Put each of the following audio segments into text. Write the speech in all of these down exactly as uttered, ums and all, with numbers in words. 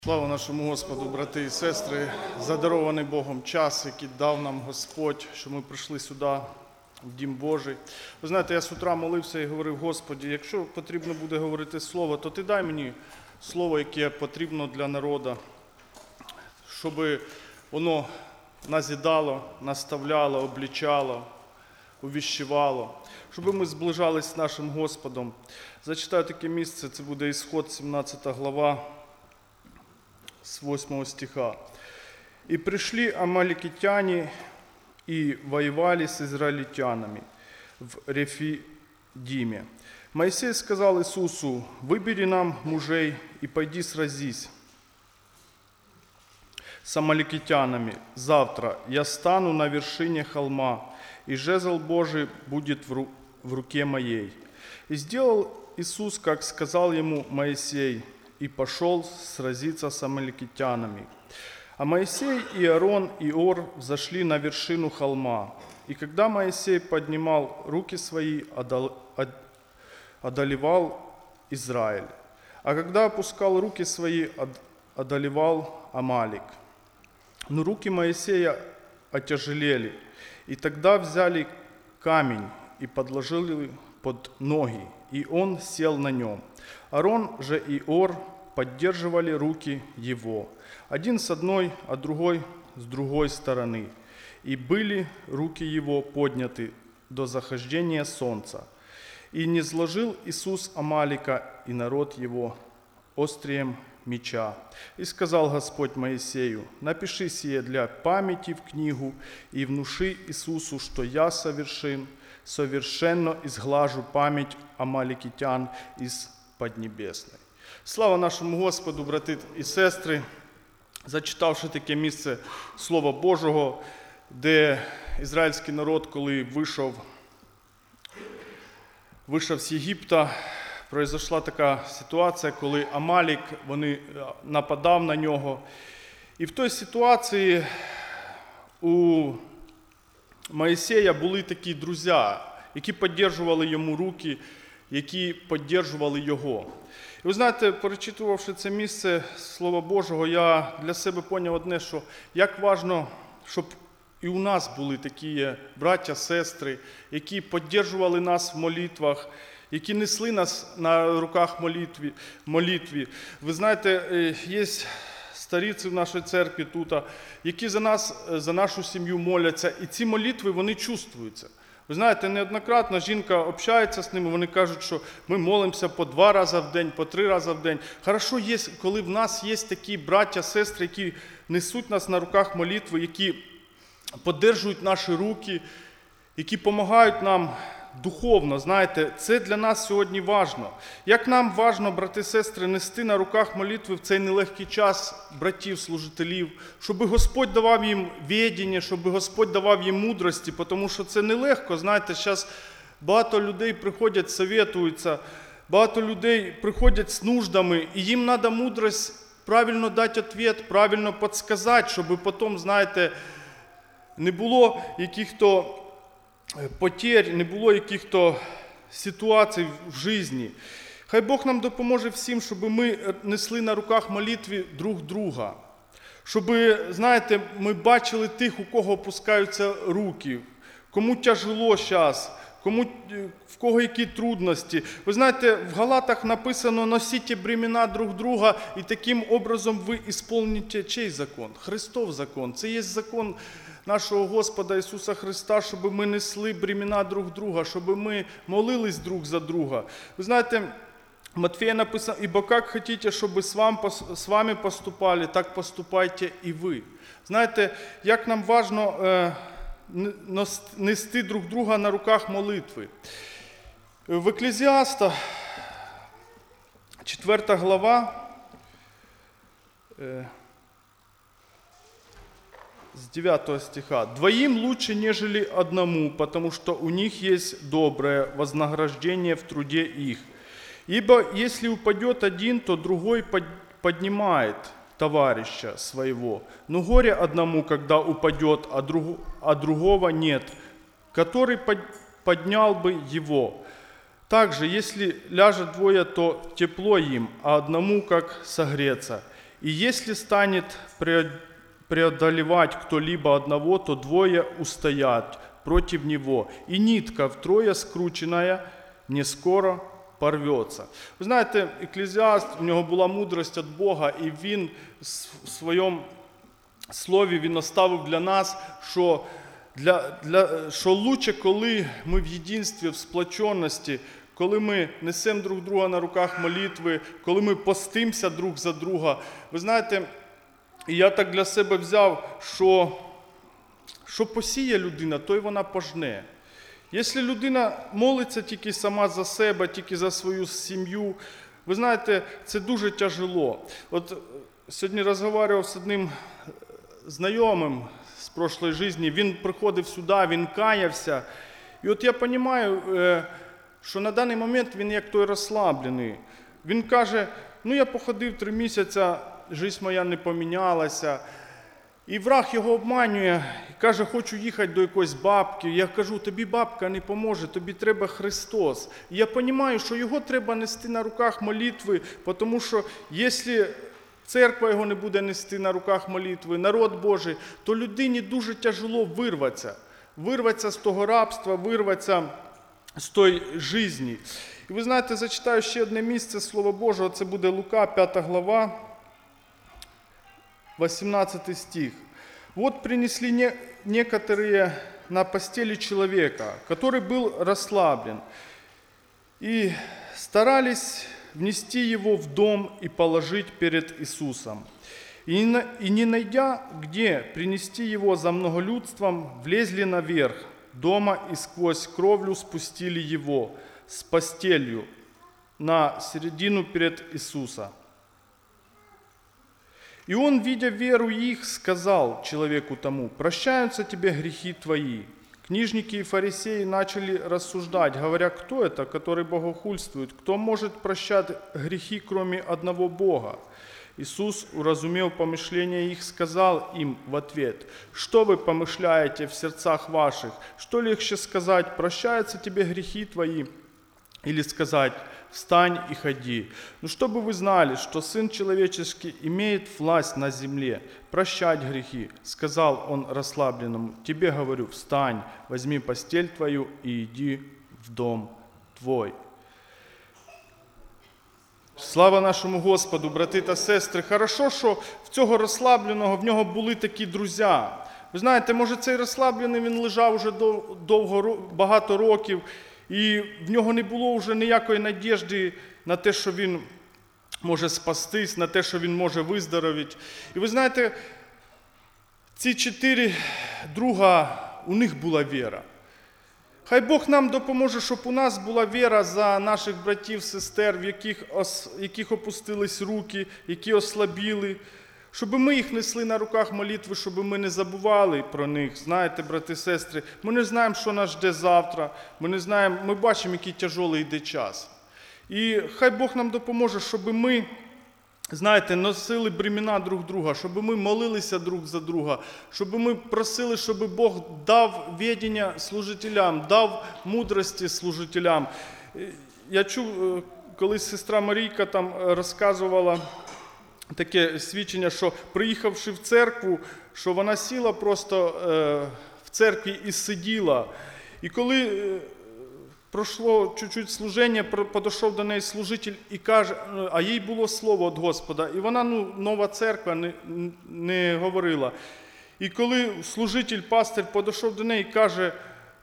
Слава нашому Господу, брати і сестри, за дарований Богом час, який дав нам Господь, що ми прийшли сюди, в Дім Божий. Ви знаєте, я з утра молився і говорив: Господі, якщо потрібно буде говорити слово, то Ти дай мені слово, яке потрібно для народу, щоб воно назідало, наставляло, облічало, увіщувало, щоб ми зближались з нашим Господом. Зачитаю таке місце, це буде Ісход, сімнадцята глава, с восьмого стиха. «И пришли амаликитяне и воевали с израильтянами в Рефидиме. Моисей сказал Иисусу: выбери нам мужей и пойди сразись с амаликитянами. Завтра я стану на вершине холма, и жезл Божий будет в, ру- в руке моей. И сделал Иисус, как сказал ему Моисей, и пошел сразиться с амаликитянами. А Моисей и Аарон и Ор взошли на вершину холма. И когда Моисей поднимал руки свои, одолевал Израиль. А когда опускал руки свои, одолевал Амалик. Но руки Моисея отяжелели, и тогда взяли камень и подложили под ноги, и он сел на нем. Аарон же и Ор поддерживали руки его, один с одной, а другой с другой стороны. И были руки его подняты до захождения солнца. И не сложил Иисус Амалика и народ его острием меча. И сказал Господь Моисею: напиши сие для памяти в книгу, и внуши Иисусу, что я совершен, совершенно изглажу память амаликитян из Поднебесної. Слава нашому Господу, брати і сестри, зачитавши таке місце Слова Божого, де ізраїльський народ, коли вийшов, вийшов з Єгипта, пройшла така ситуація, коли Амалік, вони нападав на нього. І в той ситуації у Моїсея були такі друзі, які підтримували йому руки, які підтримували його. І ви знаєте, перечитувавши це місце Слова Божого, я для себе поняв одне, що як важливо, щоб і у нас були такі браття, сестри, які підтримували нас в молитвах, які несли нас на руках молитві. молитві. Ви знаєте, є старіці в нашій церкві тут, які за нас, за нашу сім'ю моляться, і ці молитви, вони чувствуються. Ви знаєте, неоднократно жінка общається з ними, вони кажуть, що ми молимося по два рази в день, по три рази в день. Хорошо є, коли в нас є такі браття, сестри, які несуть нас на руках молитви, які підтримують наші руки, які допомагають нам духовно, знаєте, це для нас сьогодні важливо. Як нам важливо, брати і сестри, нести на руках молитви в цей нелегкий час братів, служителів, щоб Господь давав їм відіння, щоб Господь давав їм мудрості, тому що це нелегко, знаєте, зараз багато людей приходять, советуються, багато людей приходять з нуждами, і їм треба мудрость правильно дати відповідь, правильно підказати, щоб потім, знаєте, не було яких-то потерь, не було яких-то ситуацій в житті. Хай Бог нам допоможе всім, щоб ми несли на руках молитві друг друга. Щоб, знаєте, ми бачили тих, у кого опускаються руки, кому тяжело зараз, кому, в кого які трудності. Ви знаєте, в Галатах написано: носіть бремена друг друга, і таким образом ви ісполните чий закон? Христов закон. Це є закон нашого Господа Ісуса Христа, щоб ми несли бремена друг друга, щоб ми молились друг за друга. Ви знаєте, в Матфея написано: «Ибо как хотите, чтобы с вами поступали, так поступайте и вы». Знаєте, як нам важно нести друг друга на руках молитви. В Екклезіаста, четверта глава, с девятого стиха. «Двоим лучше, нежели одному, потому что у них есть доброе вознаграждение в труде их. Ибо если упадет один, то другой поднимает товарища своего. Но горе одному, когда упадет, а, друг, а другого нет, который поднял бы его. Также, если ляжет двое, то тепло им, а одному как согреться. И если станет преодолевать кто-либо одного, то двое устоят против него. И нитка втрое скрученная не скоро порвется. Ви знаєте, Екклезіаст, у нього була мудрость від Бога, і він в своєму слові він оставив для нас, що, для, для, що лучше, коли ми в єдинстві, в сплоченості, коли ми несемо друг друга на руках молитви, коли ми постимося друг за друга. Ви знаєте, я так для себе взяв, що, що посіє людина, то й вона пожне. Якщо людина молиться тільки сама за себе, тільки за свою сім'ю, ви знаєте, це дуже тяжело. От сьогодні розмовляв з одним знайомим з прошлої житті, він приходив сюди, він каявся. І от я розумію, що на даний момент він як той розслаблений. Він каже, ну я походив три місяці, життя моя не помінялася. І враг його обманює і каже, хочу їхати до якоїсь бабки. Я кажу, тобі бабка не поможе, тобі треба Христос. І я розумію, що його треба нести на руках молитви, тому що якщо церква його не буде нести на руках молитви, народ Божий, то людині дуже тяжело вирватися. Вирватися з того рабства, вирватися з тої житті. І ви знаєте, зачитаю ще одне місце Слова Божого, це буде Лука, п'ята глава, восемнадцатый стих. «Вот принесли не, некоторые на постели человека, который был расслаблен, и старались внести его в дом и положить перед Иисусом. И не, и не найдя, где принести его за многолюдством, влезли наверх дома и сквозь кровлю спустили его с постелью на середину перед Иисуса. И он, видя веру их, сказал человеку тому, прощаются тебе грехи твои. Книжники и фарисеи начали рассуждать, говоря, кто это, который богохульствует, кто может прощать грехи, кроме одного Бога? Иисус, уразумев помышления их, сказал им в ответ, что вы помышляете в сердцах ваших? Что легче сказать, прощаются тебе грехи твои? Или сказать, встань и ходи. Ну, чтобы вы знали, что Сын Человеческий имеет власть на земле, прощать грехи, сказал он расслабленному, тебе говорю, встань, возьми постель твою и иди в дом твой. Слава нашому Господу, брати та сестри. Хорошо, що в цього розслабленого, в нього були такі друзі. Ви знаєте, може цей розслаблений, він лежав уже довго, багато років, і в нього не було вже ніякої надіжди на те, що він може спастись, на те, що він може виздоровіти. І ви знаєте, ці чотири друга, у них була віра. Хай Бог нам допоможе, щоб у нас була віра за наших братів, сестер, в яких, ос, яких опустились руки, які ослабіли, щоб ми їх несли на руках молитви, щоб ми не забували про них. Знаєте, брати, сестри, ми не знаємо, що нас жде завтра, ми не знаємо, ми бачимо, який тяжелий йде час. І хай Бог нам допоможе, щоб ми, знаєте, носили бремена друг друга, щоб ми молилися друг за друга, щоб ми просили, щоб Бог дав відіння служителям, дав мудрості служителям. Я чув, колись сестра Марійка там розказувала таке свідчення, що приїхавши в церкву, що вона сіла просто в церкві і сиділа. І коли пройшло чуть-чуть служення, підійшов до неї служитель і каже, а їй було слово від Господа. І вона, ну, нова церква, не, не говорила. І коли служитель, пастир підійшов до неї і каже,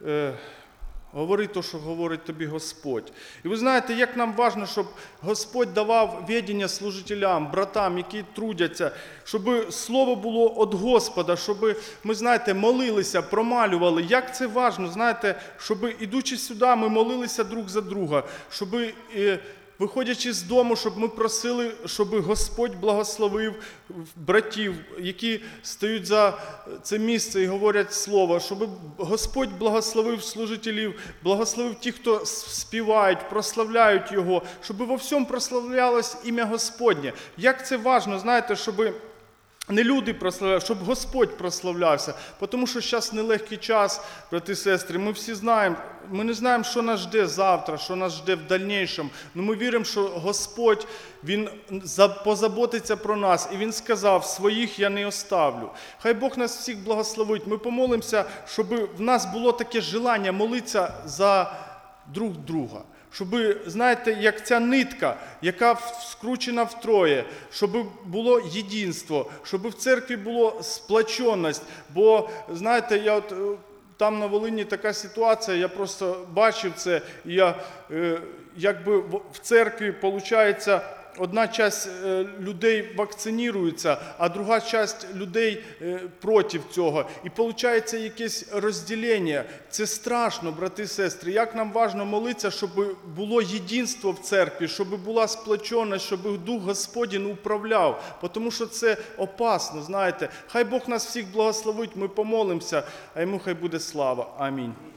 говори то, що говорить тобі Господь. І ви знаєте, як нам важливо, щоб Господь давав відіння служителям, братам, які трудяться, щоб слово було від Господа, щоб ми, знаєте, молилися, промалювали. Як це важливо, знаєте, щоб, ідучи сюди, ми молилися друг за друга, щоб, виходячи з дому, щоб ми просили, щоб Господь благословив братів, які стають за це місце і говорять слово, щоб Господь благословив служителів, благословив тих, хто співають, прославляють Його, щоб во всьому прославлялось ім'я Господнє. Як це важливо, знаєте, щоб Не люди прославляють, щоб Господь прославлявся. Тому що зараз нелегкий час, брати і сестри. Ми всі знаємо, ми не знаємо, що нас жде завтра, що нас жде в дальнейшем. Но ми віримо, що Господь, Він позаботиться про нас. І Він сказав, своїх я не оставлю. Хай Бог нас всіх благословить. Ми помолимося, щоб в нас було таке желання молитися за друг друга. Щоб, знаєте, як ця нитка, яка скручена втроє, щоб було єдинство, щоб в церкві було сплоченість. Бо, знаєте, я от, там на Волині така ситуація, я просто бачив це, і я, якби в церкві, виходить, одна частина людей вакцинірується, а друга частина людей проти цього. І виходить якесь розділення. Це страшно, брати і сестри. Як нам важливо молитися, щоб було єдинство в церкві, щоб була сплоченість, щоб Дух Господень управляв. Тому що це опасно, знаєте. Хай Бог нас всіх благословить, ми помолимося, а йому хай буде слава. Амінь.